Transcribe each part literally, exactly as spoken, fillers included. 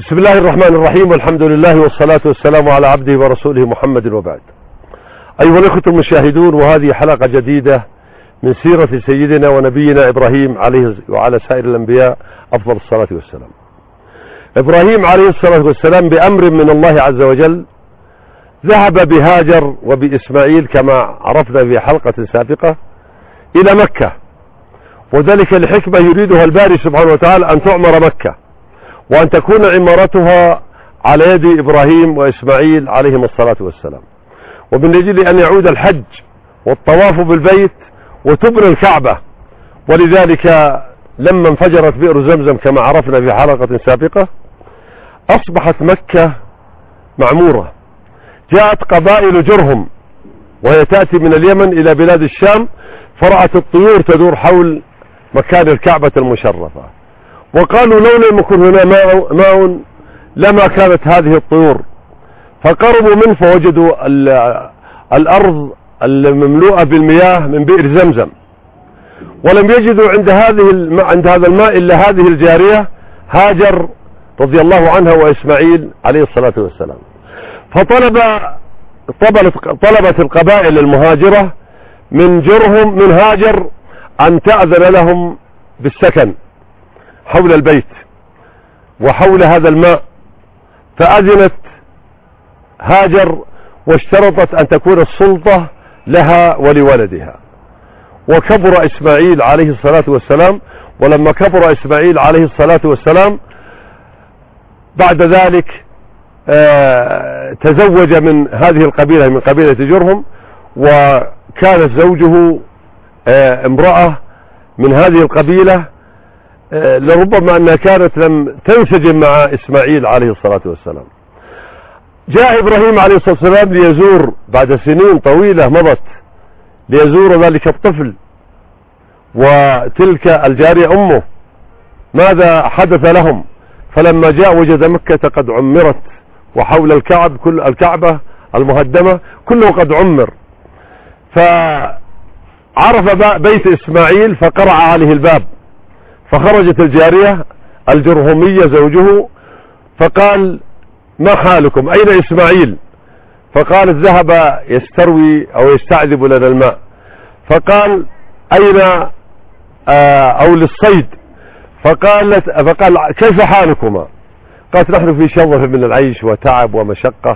بسم الله الرحمن الرحيم، والحمد لله والصلاة والسلام على عبده ورسوله محمد، وبعد. أيها الأخوة المشاهدون، وهذه حلقة جديدة من سيرة سيدنا ونبينا إبراهيم عليه وعلى سائر الأنبياء أفضل الصلاة والسلام. إبراهيم عليه الصلاة والسلام بأمر من الله عز وجل ذهب بهاجر وبإسماعيل كما عرفنا في حلقة سابقة إلى مكة، وذلك لحكمة يريدها الباري سبحانه وتعالى، أن تعمر مكة وأن تكون عمارتها على يد إبراهيم وإسماعيل عليهم الصلاة والسلام، ومن أجل أن يعود الحج والطواف بالبيت وتبنى الكعبة. ولذلك لما انفجرت بئر زمزم كما عرفنا في حلقة سابقة أصبحت مكة معمورة. جاءت قبائل جرهم وهي تأتي من اليمن إلى بلاد الشام، فرأت الطيور تدور حول مكان الكعبة المشرفة، وقالوا لو لم يكن هنا ماء, ماء لما كانت هذه الطيور. فقربوا منه فوجدوا الأرض المملوءة بالمياه من بئر زمزم، ولم يجدوا عند هذه عند هذا الماء إلا هذه الجارية هاجر رضي الله عنها وإسماعيل عليه الصلاة والسلام. فطلب طلبت القبائل المهاجرة من جرهم من هاجر أن تأذن لهم بالسكن حول البيت وحول هذا الماء، فأذنت هاجر واشترطت أن تكون السلطة لها ولولدها. وكبر إسماعيل عليه الصلاة والسلام، ولما كبر إسماعيل عليه الصلاة والسلام بعد ذلك آه تزوج من هذه القبيلة من قبيلة جرهم، وكانت زوجه آه امرأة من هذه القبيلة آه لربما أنها كانت لم تنسجم مع إسماعيل عليه الصلاة والسلام. جاء إبراهيم عليه الصلاة والسلام ليزور بعد سنين طويلة مضت، ليزور ذلك الطفل وتلك الجارية أمه، ماذا حدث لهم. فلما جاء وجد مكة قد عمرت، وحول الكعب كل الكعبة المهدمة كله قد عمر. فعرف بيت إسماعيل فقرع عليه الباب، فخرجت الجارية الجرهمية زوجه فقال: ما حالكم؟ أين إسماعيل؟ فقالت: ذهب يستروي أو يستعذب لنا الماء. فقال: أين آه أو للصيد؟ فقالت فقال: كيف حالكما؟ قالت: نحن في شظف من العيش وتعب ومشقة.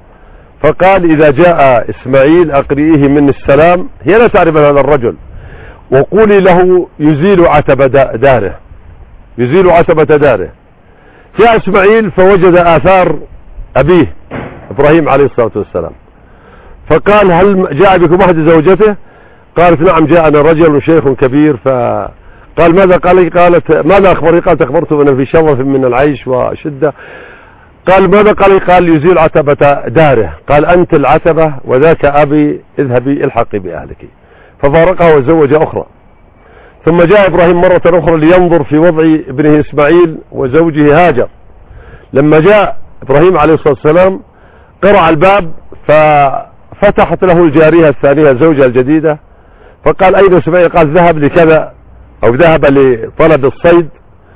فقال: إذا جاء إسماعيل أقرئيه من السلام، هي لا تعرف هذا الرجل، وقولي له يزيل عتبة داره يزيل عتبة داره. جاء إسماعيل فوجد آثار أبيه إبراهيم عليه الصلاة والسلام، فقال: هل جاء بكم أحد زوجته؟ قالت: نعم جاءنا رجل شيخ كبير. فقال: ماذا قال؟ قالت: ماذا أخبري؟ قالت: أخبرت أنه في شظف من العيش وشدة. قال: ماذا قال؟ قال: يزيل عتبة داره. قال: أنت العتبة وذاك أبي، اذهبي الحقي بأهلك. ففارقها وزوج أخرى. ثم جاء إبراهيم مرة أخرى لينظر في وضع ابنه إسماعيل وزوجه هاجر. لما جاء إبراهيم عليه الصلاة والسلام قرع الباب، ففتحت له الجارية الثانية زوجها الجديدة، فقال: أين إسماعيل؟ قال: ذهب لكذا أو ذهب لطلب الصيد.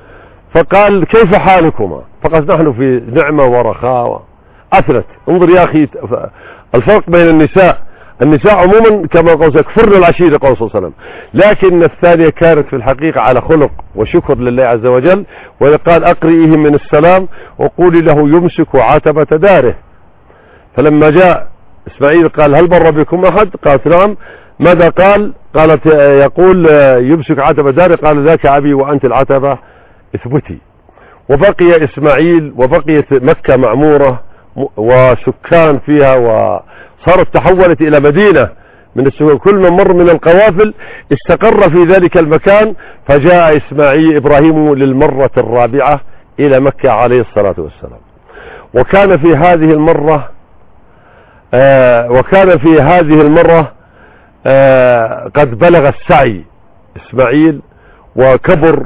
فقال: كيف حالكما؟ فقال: نحن في نعمة ورخاء. أثنت. انظر يا أخي الفرق بين النساء النساء عموما كما قال يكفرن العشيرة قال صلى الله عليه وسلم، لكن الثانية كانت في الحقيقة على خلق وشكر لله عز وجل. وقال: أقرئيه من السلام وقولي له يمسك عتبة داره. فلما جاء إسماعيل قال: هل بر بكم أحد؟ قالت: نعم. ماذا قال؟ قالت: يقول يمسك عتبة داره. قال: ذاك أبي وأنت العتبة، اثبتي. وبقي إسماعيل وبقيت مكة معمورة وسكان فيها، وصارت تحولت إلى مدينة من السكان. كل من مر من القوافل استقر في ذلك المكان. فجاء إسماعيل إبراهيم للمرة الرابعة إلى مكة عليه الصلاة والسلام. وكان في هذه المرة آه وكان في هذه المرة آه قد بلغ السعي إسماعيل وكبر.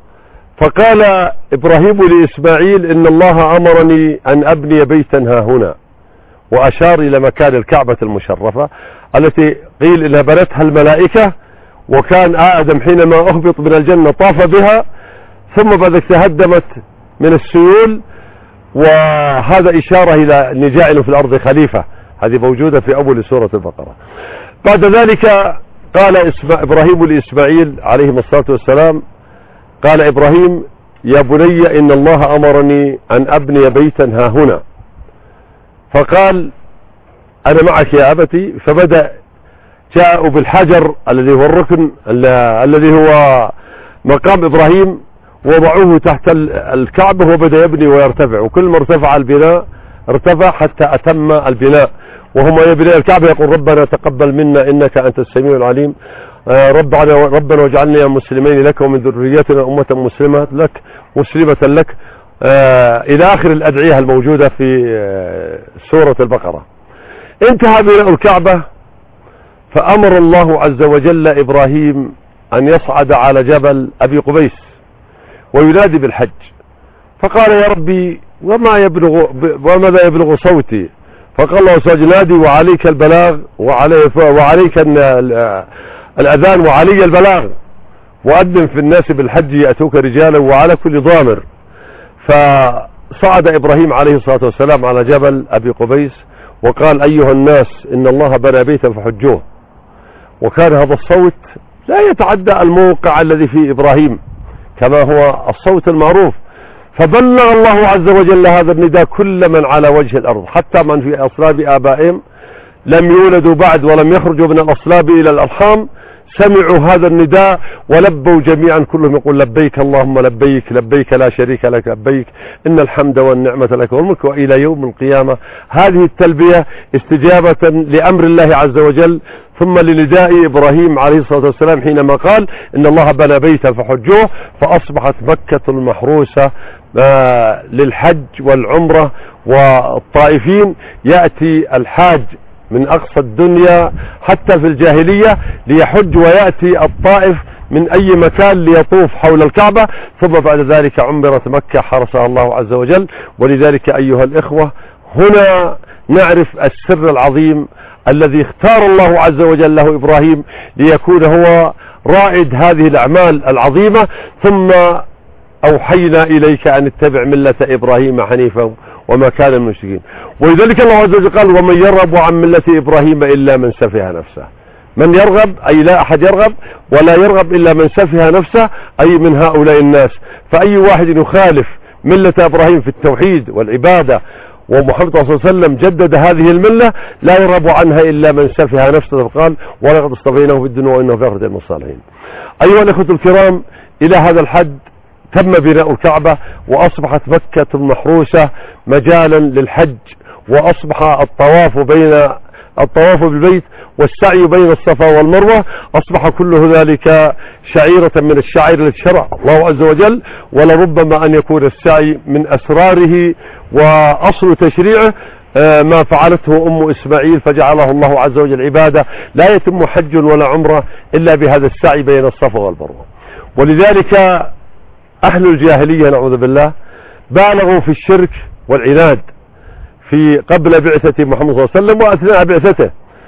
فقال إبراهيم لإسماعيل: إن الله أمرني أن أبني بيتا ها هنا، وأشار إلى مكان الكعبة المشرفة التي قيل إنها بنتها الملائكة، وكان آدم حينما أهبط من الجنة طاف بها، ثم بعد تهدمت من السيول وهذا إشارة إلى أن جاعل في الأرض خليفة، هذه موجودة في أول سورة البقرة. بعد ذلك قال إبراهيم لإسماعيل عليه الصلاة والسلام، قال إبراهيم يا بني إن الله أمرني أن أبني بيتا ها هنا، فقال أنا معك يا أبتي، فبدأ جاءوا بالحجر الذي هو الركن الذي هو مقام إبراهيم، وضعوه تحت الكعبة وبدأ يبني ويرتفع، وكل ما ارتفع البناء ارتفع حتى أتم البناء، وهم يبني الكعبة يقول ربنا تقبل منا إنك أنت السميع العليم، ربنا ربنا واجعلنا مسلمين لك ومن ذريتنا أمة مسلمة لك مسلمة لك، إلى آخر الأدعية الموجودة في سورة البقرة. انتهى بناء الكعبة، فأمر الله عز وجل إبراهيم أن يصعد على جبل أبي قبيس وينادي بالحج، فقال يا ربي وما يبلغ وماذا يبلغ صوتي؟ فقال الله سأجنادي وعليك البلاغ وعلي وعليك الأذان وعلي البلاغ، وأذن في الناس بالحج يأتوك رجالا وعلى كل ضامر. فصعد إبراهيم عليه الصلاة والسلام على جبل أبي قبيس وقال أيها الناس إن الله بنى بيتا فحجوه، وكان هذا الصوت لا يتعدى الموقع الذي فيه إبراهيم كما هو الصوت المعروف، فبلغ الله عز وجل هذا النداء كل من على وجه الأرض، حتى من في أصلاب آبائهم لم يولدوا بعد ولم يخرجوا من الأصلاب إلى الأرحام سمعوا هذا النداء ولبوا جميعا، كلهم يقول لبيك اللهم لبيك لبيك لا شريك لك لبيك إن الحمد والنعمة لك والملك وإلى يوم القيامة. هذه التلبية استجابة لأمر الله عز وجل، ثم لنداء إبراهيم عليه الصلاة والسلام حينما قال إن الله بنى بيتا فحجوه، فأصبحت مكة المحروسة للحج والعمرة، والطائفين يأتي الحاج من أقصى الدنيا حتى في الجاهلية ليحج، ويأتي الطائف من أي مكان ليطوف حول الكعبة، ثم بعد ذلك عمرت مكة حرسها الله عز وجل. ولذلك أيها الإخوة هنا نعرف السر العظيم الذي اختار الله عز وجل له إبراهيم ليكون هو رائد هذه الأعمال العظيمة، ثم أوحينا إليك أن اتبع ملة إبراهيم حنيفا وما كان من المشركين. ولذلك الله عز وجل قال ومن يرغب عن ملة إبراهيم إلا من سفه نفسه. من يرغب أي لا أحد يرغب، ولا يرغب إلا من سفه نفسه أي من هؤلاء الناس. فأي واحد يخالف ملة إبراهيم في التوحيد والعبادة، ومحمد صلى الله عليه وسلم جدد هذه الملة، لا يرغب عنها إلا من سفه نفسه، فقال ولقد اصطفيناه في الدنيا وإنه في آخرة من الصالحين. أيها الأخوة الكرام، إلى هذا الحد تم بناء الكعبة، وأصبحت مكة المحروسة مجالا للحج، وأصبح الطواف بين الطواف بالبيت والسعي بين الصفا والمروة أصبح كله ذلك شعيرة من الشعائر التي شرع الله عز وجل، ولربما أن يكون السعي من أسراره وأصل تشريعه ما فعلته أم إسماعيل، فجعله الله عز وجل عبادة لا يتم حج ولا عمرة إلا بهذا السعي بين الصفا والمروة. ولذلك أهل الجاهلية نعوذ بالله بالغوا في الشرك والعناد في قبل بعثة محمد صلى الله عليه وسلم وأثناء بعثته،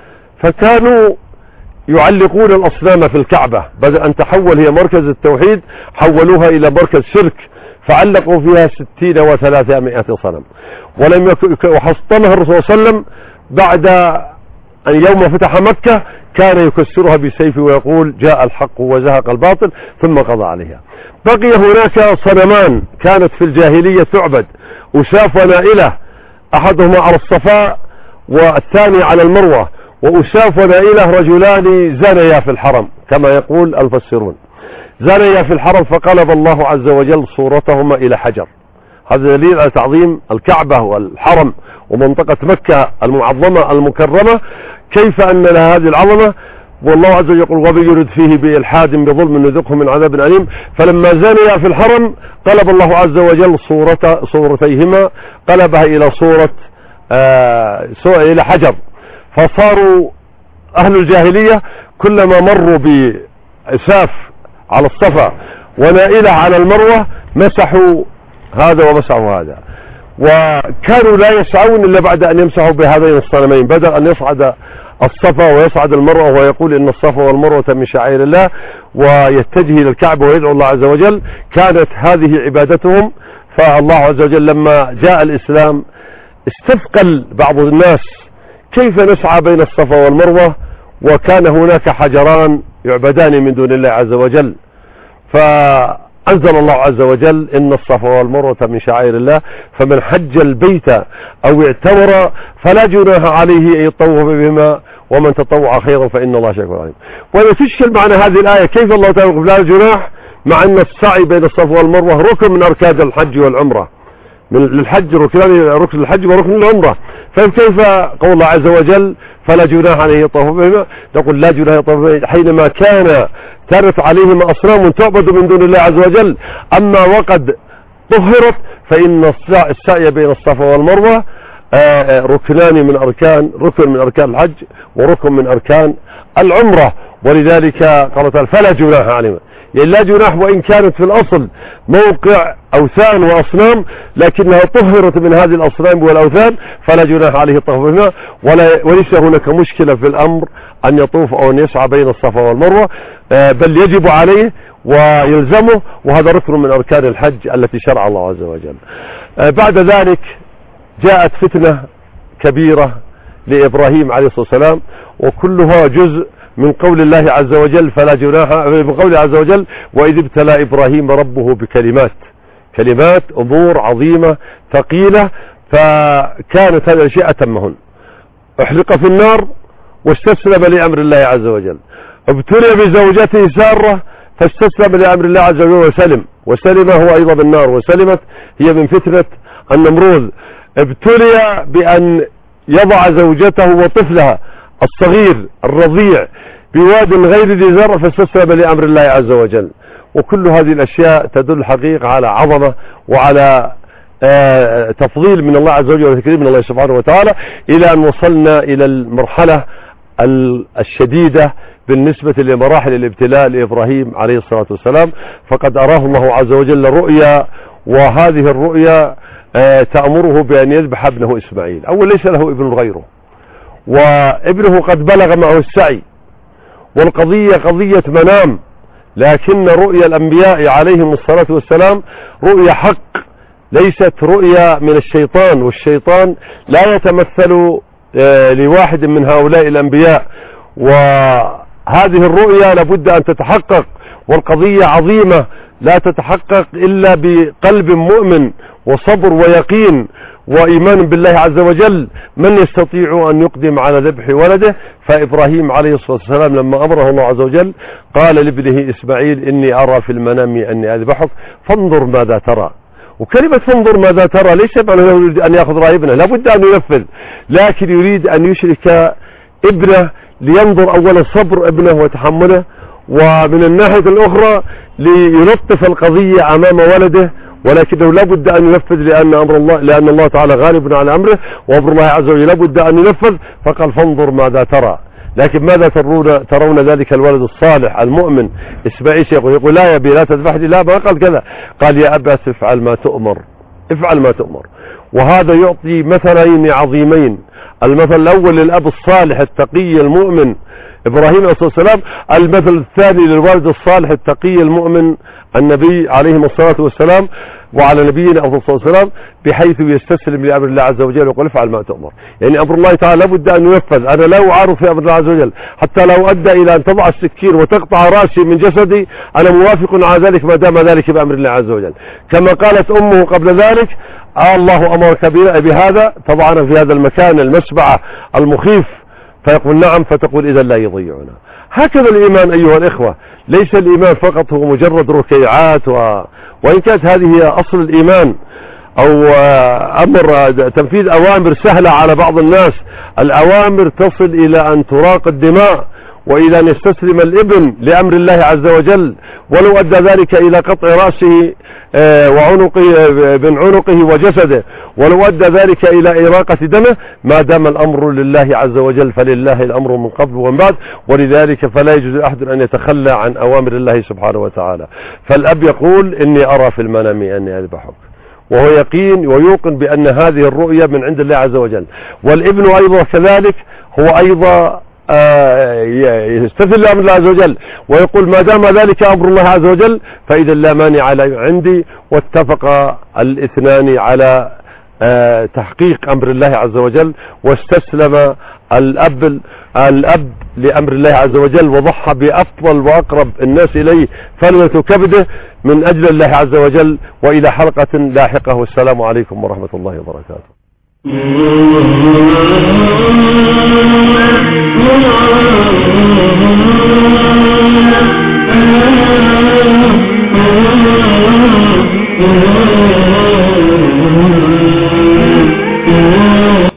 فكانوا يعلقون الأصنام في الكعبة، بدل أن تحول هي مركز التوحيد حولوها إلى مركز شرك، فعلقوا فيها ستين وثلاثمائة صنم، ولم يكن وحصنها الرسول صلى الله عليه وسلم بعد أن يوم فتح مكة كان يكسرها بسيفه ويقول جاء الحق وزهق الباطل ثم قضى عليها. بقي هناك صنمان كانت في الجاهلية تعبد، أساف ونائلة، أحدهما على الصفاء والثاني على المروة، وأساف ونائلة رجلان زنيا في الحرم كما يقول المفسرون، زنيا في الحرم فقلب الله عز وجل صورتهما إلى حجر. هذا دليل على تعظيم الكعبة والحرم ومنطقة مكة المعظمة المكرمة، كيف أن لها هذه العظمة. والله عز وجل يقول ومن يرد فيه بإلحاد بظلم نذقه من عذاب أليم. فلما زنيا في الحرم قلب الله عز وجل صورة صورتيهما، قلبها إلى صورة آه إلى حجر، فصاروا أهل الجاهلية كلما مروا بإساف على الصفا ونائلة على المروة مسحوا هذا ومسحوا هذا، وكانوا لا يسعون إلا بعد أن يمسحوا بهذين الصنمين، بدل أن يصعد الصفا ويصعد المروة ويقول إن الصفا والمروة من شعائر الله ويتجه إلى الكعبة ويدعو الله عز وجل. كانت هذه عبادتهم، فالله عز وجل لما جاء الإسلام استثقل بعض الناس كيف نسعى بين الصفا والمروة وكان هناك حجران يعبدان من دون الله عز وجل، فأنزل الله عز وجل إن الصفا والمروة من شعائر الله فمن حج البيت أو اعتمر فلا جناح عليه أن يطوف بهما ومن تطوع خيرا فإن الله شاكر عليم. وإذا تشكل معنى هذه الآية كيف الله تعالى يقول لا جناح مع أن السعي بين الصفا والمروة ركن من أركان الحج والعمرة، من الحج ركن ركن الحج وركن العمرة، فكيف قول الله عز وجل فلا جناح عليه يطوف بهما؟ نقول لا جناح يطوف بهما حينما كان كانت عليهما أصنام تعبد من دون الله عز وجل، أما وقد طهرت فإن السعي بين الصفا والمروة ركنان من أركان ركن من أركان الحج وركن من أركان العمرة. ولذلك قال تعالى فلا جناح عليهما، يعني لا جناح وإن كانت في الأصل موقع أوثان وأصنام لكنها طهرت من هذه الأصنام والأوثان فلا جناح عليه الطواف بهما، وليس هناك مشكلة في الأمر أن يطوف أو أن يسعى بين الصفا والمروة، بل يجب عليه ويلزمه، وهذا ركن من أركان الحج التي شرع الله عز وجل. بعد ذلك جاءت فتنة كبيرة لإبراهيم عليه الصلاة والسلام، وكلها جزء من قول الله عز وجل فلا جناح، من قوله عز وجل وإذ ابتلى إبراهيم ربه بكلمات، كلمات أمور عظيمة ثقيلة، فكانت هذه الأشياء أتمهن. احرق في النار واستسلم لأمر الله عز وجل، ابتلي بزوجته سارة فاستسلم لأمر الله عز وجل وسلم، وسلم هو أيضا بالنار، وسلمت هي من فتنة النمرود. ابتلي بأن يضع زوجته وطفلها الصغير الرضيع بواد غير ذي زرع فاستسلم لأمر الله عز وجل. وكل هذه الأشياء تدل حقيقة على عظمة وعلى آه تفضيل من الله عز وجل وتكريم من الله سبحانه وتعالى، إلى أن وصلنا إلى المرحلة الشديدة بالنسبة لمراحل الابتلاء لإبراهيم عليه الصلاة والسلام. فقد أراه الله عز وجل رؤيا، وهذه الرؤيا آه تأمره بأن يذبح ابنه إسماعيل. أول ليس له ابن غيره، وابنه قد بلغ معه السعي، والقضية قضية منام، لكن رؤيا الأنبياء عليهم الصلاة والسلام رؤيا حق، ليست رؤيا من الشيطان، والشيطان لا يتمثل لواحد من هؤلاء الأنبياء، وهذه الرؤيا لابد أن تتحقق، والقضية عظيمة لا تتحقق إلا بقلب مؤمن وصبر ويقين وإيمان بالله عز وجل. من يستطيع أن يقدم على ذبح ولده؟ فإبراهيم عليه الصلاة والسلام لما أمره الله عز وجل قال لابنه إسماعيل إني أرى في المنام أني أذبحك فانظر ماذا ترى. وكلمة فانظر ماذا ترى ليس معنى يريد أن يأخذ رأي ابنه، لابد أن ينفذ، لكن يريد أن يشرك ابنه لينظر أولا صبر ابنه وتحمله، ومن الناحية الأخرى ليلطف القضية أمام ولده، ولكنه لابد أن ينفذ لأن أمر الله لأن الله تعالى غالب على أمره، وأمر الله عز وجل لابد أن ينفذ. فقال فانظر ماذا ترى، لكن ماذا ترون ترون ذلك الولد الصالح المؤمن إسماعيل يقول, يقول لا يا أبي لا تذبحني، لا ما قال كذا، قال يا أبا افعل ما تؤمر، افعل ما تؤمر. وهذا يعطي مثلين عظيمين، المثل الأول للأب الصالح التقي المؤمن إبراهيم عليه الصلاة والسلام، المثل الثاني للوالد الصالح التقي المؤمن النبي عليه الصلاة والسلام وعلى نبينا أفضل الصلاة والسلام، بحيث يستسلم لأمر الله عز وجل ويقول افعل ما تؤمر. يعني أمر الله تعالى لابد أن ينفذ، أنا لا أعارض في أمر الله عز وجل، حتى لو أدى إلى أن تضع السكين وتقطع رأسي من جسدي أنا موافق على ذلك ما دام ذلك بأمر الله عز وجل. كما قالت أمه قبل ذلك آه الله أمرك بهذا، طبعا في هذا المكان المسبعة المخيف، فيقول نعم، فتقول إذا لا يضيعنا. هكذا الإيمان أيها الإخوة، ليس الإيمان فقط هو مجرد ركيعات، و... وإن كانت هذه هي أصل الإيمان، أو أمر تنفيذ أوامر سهلة على بعض الناس، الأوامر تصل إلى أن تراق الدماء، وإلى أن يستسلم الابن لأمر الله عز وجل، ولو أدى ذلك إلى قطع رأسه وعنقه من عنقه وجسده، ولو أدى ذلك إلى إراقة دمه، ما دام الأمر لله عز وجل فلله الأمر من قبل ومن بعد، ولذلك فلا يجوز أحد أن يتخلى عن أوامر الله سبحانه وتعالى. فالأب يقول إني أرى في المنام أني أذبحك، وهو يقين ويوقن بأن هذه الرؤية من عند الله عز وجل. والابن أيضا كذلك هو أيضا يستثل لأمر الله عز وجل ويقول ما دام ذلك أمر الله عز وجل فإذا لا مانع عندي، واتفق الاثنان على تحقيق أمر الله عز وجل، واستسلم الأب الأب لأمر الله عز وجل وضحى بأفضل وأقرب الناس إليه فلوة كبده من أجل الله عز وجل. وإلى حلقة لاحقة، والسلام عليكم ورحمة الله وبركاته.